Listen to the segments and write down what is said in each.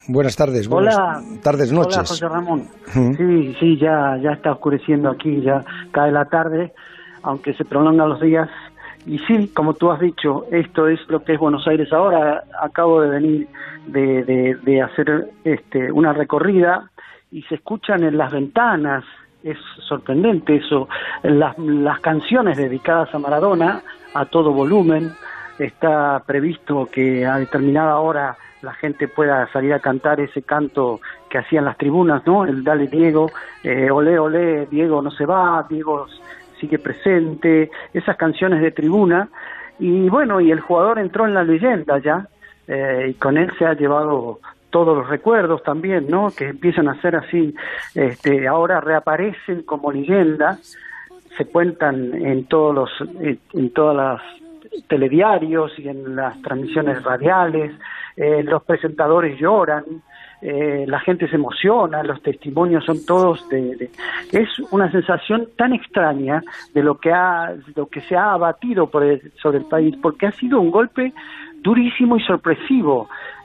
Buenas tardes, Hola. buenas tardes, noches. Hola, José Ramón. Sí, ya está oscureciendo aquí, ya cae la tarde, aunque se prolongan los días. Y sí, como tú has dicho, esto es lo que es Buenos Aires ahora. Acabo de venir de hacer una recorrida y se escuchan en las ventanas, es sorprendente eso, las canciones dedicadas a Maradona a todo volumen. Está previsto que a determinada hora la gente pueda salir a cantar ese canto que hacían las tribunas, ¿no? El Dale Diego, olé, olé, Diego no se va, Diego sigue presente, esas canciones de tribuna. Y bueno, y el jugador entró en la leyenda ya, y con él se ha llevado todos los recuerdos también, ¿no? Que empiezan a ser así, ahora reaparecen como leyenda, se cuentan en todas las telediarios y en las transmisiones radiales, los presentadores lloran, la gente se emociona, los testimonios son todos es una sensación tan extraña de lo que se ha abatido sobre el país, porque ha sido un golpe durísimo y sorpresivo.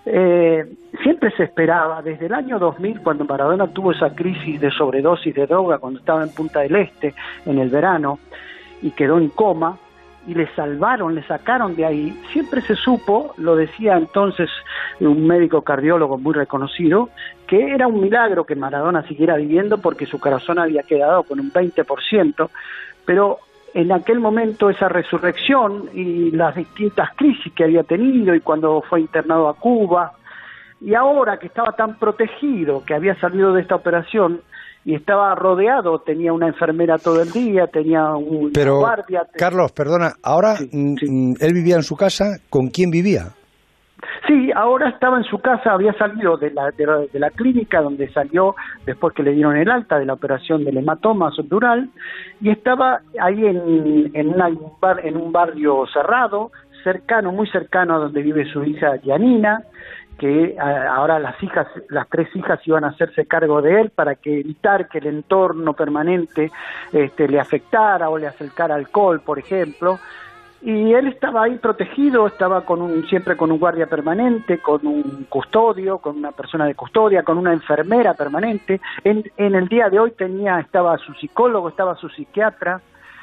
Siempre se esperaba, desde el año 2000, cuando Maradona tuvo esa crisis de sobredosis de droga, cuando estaba en Punta del Este, en el verano, y quedó en coma, y le salvaron, le sacaron de ahí. Siempre se supo, lo decía entonces un médico cardiólogo muy reconocido, que era un milagro que Maradona siguiera viviendo porque su corazón había quedado con un 20%, pero en aquel momento esa resurrección y las distintas crisis que había tenido, y cuando fue internado a Cuba, y ahora que estaba tan protegido, que había salido de esta operación, y estaba rodeado, tenía una enfermera todo el día, tenía un guardia. Carlos, perdona, ahora sí. Él vivía en su casa, ¿con quién vivía? Sí, ahora estaba en su casa, había salido de la clínica donde salió después que le dieron el alta de la operación del hematoma subdural, y estaba ahí en un barrio cerrado, muy cercano a donde vive su hija Gianina, que ahora las 3 hijas iban a hacerse cargo de él para evitar que el entorno permanente le afectara o le acercara alcohol, por ejemplo. Y él estaba ahí protegido, estaba siempre con un guardia permanente, con un custodio, con una persona de custodia, con una enfermera permanente. En el día de hoy estaba su psicólogo, estaba su psiquiatra.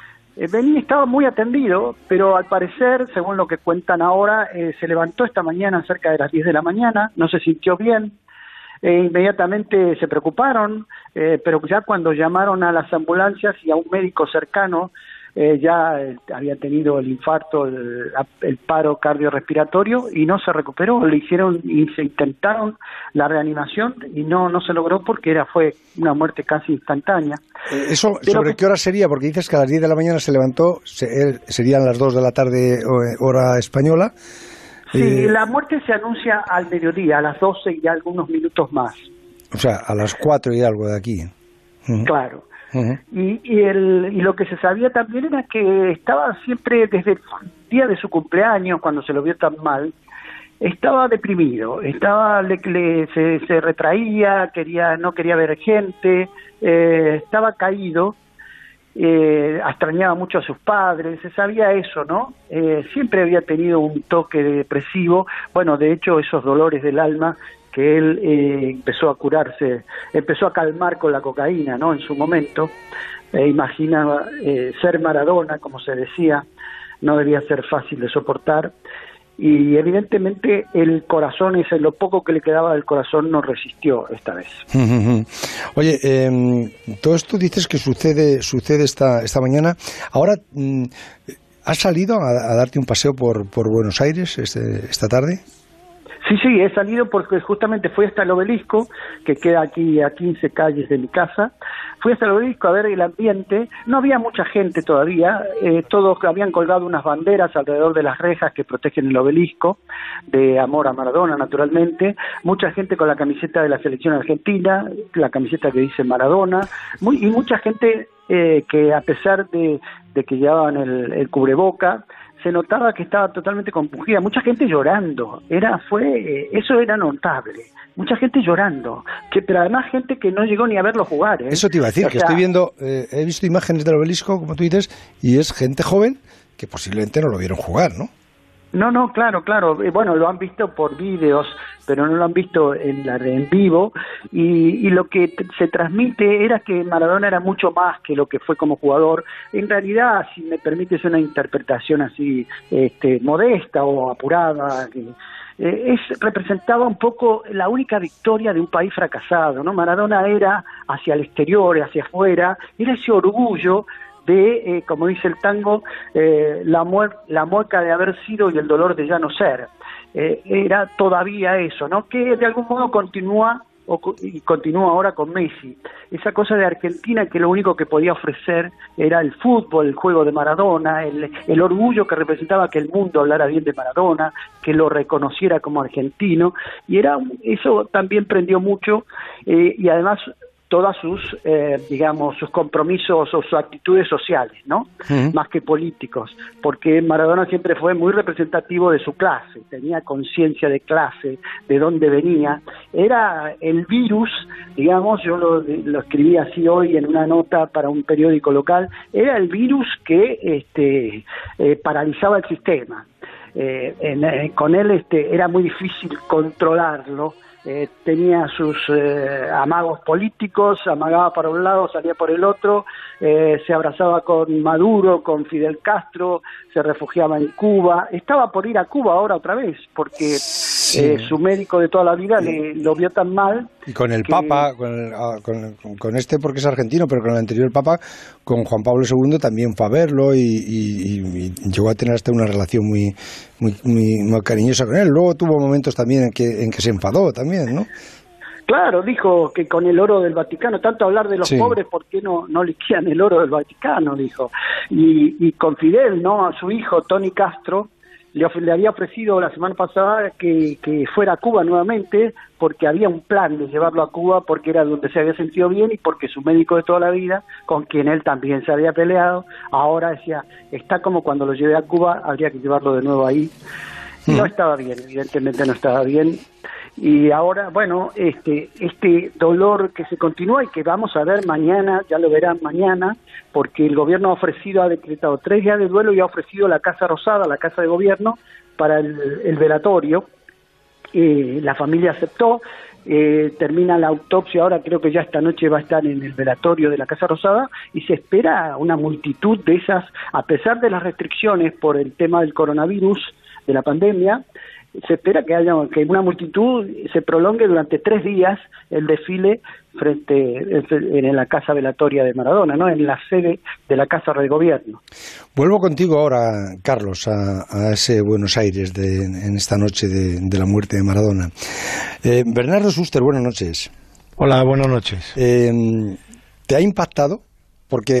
Estaba muy atendido, pero al parecer, según lo que cuentan ahora, se levantó esta mañana cerca de las 10 de la mañana, no se sintió bien, inmediatamente se preocuparon, pero ya cuando llamaron a las ambulancias y a un médico cercano, ya había tenido el infarto, el paro cardiorrespiratorio, y no se recuperó. Se intentaron la reanimación y no se logró porque fue una muerte casi instantánea. ¿Eso sobre qué hora sería? Porque dices que a las 10 de la mañana se levantó, serían las 2 de la tarde hora española. Sí, la muerte se anuncia al mediodía, a las 12 y algunos minutos más. O sea, a las 4 y algo de aquí. Claro. Y lo que se sabía también era que estaba siempre, desde el día de su cumpleaños, cuando se lo vio tan mal, estaba deprimido, se retraía, no quería ver gente, estaba caído, extrañaba mucho a sus padres, se sabía eso, ¿no? Siempre había tenido un toque depresivo. Bueno, de hecho, esos dolores del alma que él empezó a curarse, empezó a calmar con la cocaína, ¿no? En su momento, imaginaba ser Maradona, como se decía, no debía ser fácil de soportar, y evidentemente el corazón, lo poco que le quedaba del corazón, no resistió esta vez. Oye, todo esto dices que sucede esta mañana. Ahora, ¿has salido a darte un paseo por Buenos Aires esta tarde? Sí, he salido porque justamente fui hasta el Obelisco, que queda aquí a 15 calles de mi casa. Fui hasta el Obelisco a ver el ambiente. No había mucha gente todavía, todos habían colgado unas banderas alrededor de las rejas que protegen el Obelisco, de amor a Maradona, naturalmente. Mucha gente con la camiseta de la selección argentina, la camiseta que dice Maradona, y mucha gente que, a pesar de que llevaban el cubreboca, se notaba que estaba totalmente compungida, mucha gente llorando, eso era notable, mucha gente llorando, pero además gente que no llegó ni a verlo jugar. Eso te iba a decir, estoy viendo, he visto imágenes del Obelisco, como tú dices, y es gente joven que posiblemente no lo vieron jugar, ¿no? No, claro. Bueno, lo han visto por vídeos, pero no lo han visto en vivo. Y lo que se transmite era que Maradona era mucho más que lo que fue como jugador. En realidad, si me permites una interpretación así modesta o apurada, representaba un poco la única victoria de un país fracasado, ¿no? Maradona era hacia el exterior, hacia afuera, era ese orgullo de, como dice el tango, la mueca de haber sido y el dolor de ya no ser. Era todavía eso, ¿no? Que de algún modo continúa ahora con Messi. Esa cosa de Argentina que lo único que podía ofrecer era el fútbol, el juego de Maradona, el orgullo que representaba que el mundo hablara bien de Maradona, que lo reconociera como argentino, y eso también prendió mucho, y además todas sus compromisos o sus actitudes sociales, ¿no? Más que políticos, porque Maradona siempre fue muy representativo de su clase, tenía conciencia de clase, de dónde venía, era el virus, digamos, yo lo escribí así hoy en una nota para un periódico local, era el virus que paralizaba el sistema. Con él era muy difícil controlarlo. Tenía sus amagos políticos, amagaba para un lado, salía por el otro, se abrazaba con Maduro, con Fidel Castro, se refugiaba en Cuba, estaba por ir a Cuba ahora otra vez, porque su médico de toda la vida lo vio tan mal. Y con el Papa, con este porque es argentino, pero con el anterior Papa, con Juan Pablo II también fue a verlo y llegó a tener hasta una relación muy cariñosa con él. Luego tuvo momentos también en que se enfadó también, ¿no? Claro, dijo que con el oro del Vaticano, tanto hablar de los pobres, ¿por qué no liquían el oro del Vaticano? Dijo. Y con Fidel, ¿no? A su hijo, Tony Castro, le había ofrecido la semana pasada que fuera a Cuba nuevamente, porque había un plan de llevarlo a Cuba, porque era donde se había sentido bien y porque su médico de toda la vida, con quien él también se había peleado, ahora decía, está como cuando lo llevé a Cuba, habría que llevarlo de nuevo ahí. Y no estaba bien, evidentemente no estaba bien. Y ahora, bueno, este dolor que se continúa y que vamos a ver mañana, ya lo verán mañana, porque el gobierno ha decretado 3 días de duelo y ha ofrecido la Casa Rosada, la Casa de Gobierno, para el velatorio. La familia aceptó, termina la autopsia, ahora creo que ya esta noche va a estar en el velatorio de la Casa Rosada, y se espera una multitud de esas, a pesar de las restricciones por el tema del coronavirus, de la pandemia. Se espera que una multitud se prolongue durante 3 días el desfile en la casa velatoria de Maradona, ¿no? En la sede de la Casa de Gobierno. Vuelvo contigo ahora, Carlos, a ese Buenos Aires en esta noche de la muerte de Maradona. Bernardo Suster, buenas noches. Hola, buenas noches. ¿Te ha impactado? Porque